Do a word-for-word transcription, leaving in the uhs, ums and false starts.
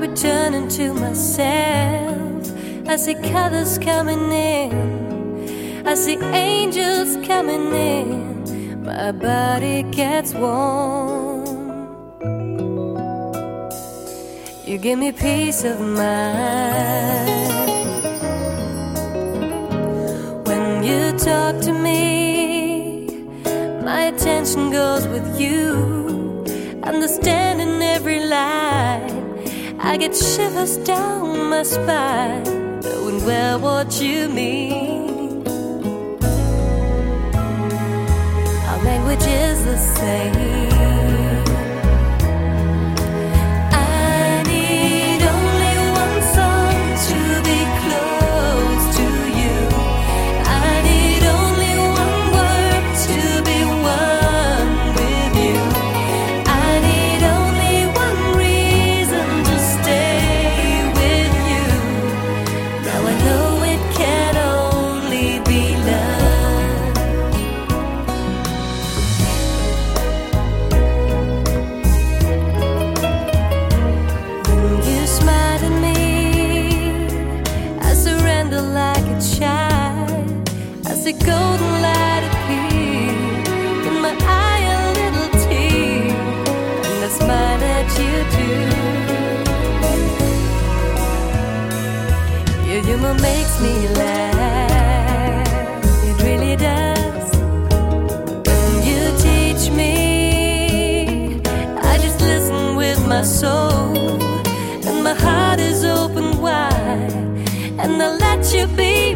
return into myself. I see colors coming in, I see angels coming in. My body gets warm. You give me peace of mind when you talk to me. My attention goes with you, understanding every line. I get shivers down my spine, knowing well what you mean. Our language is the same. I need only one song to be close to you. I need only one word to be one with you. I need only one reason to stay with you. Now I know it can only be love. When you smile at me, I surrender like a child. I see golden light appear in my eye, a little tear, and I smile at you too. Your humor makes me laugh, it really does. When you teach me, I just listen with my soul, and my heart is open wide, and I let you be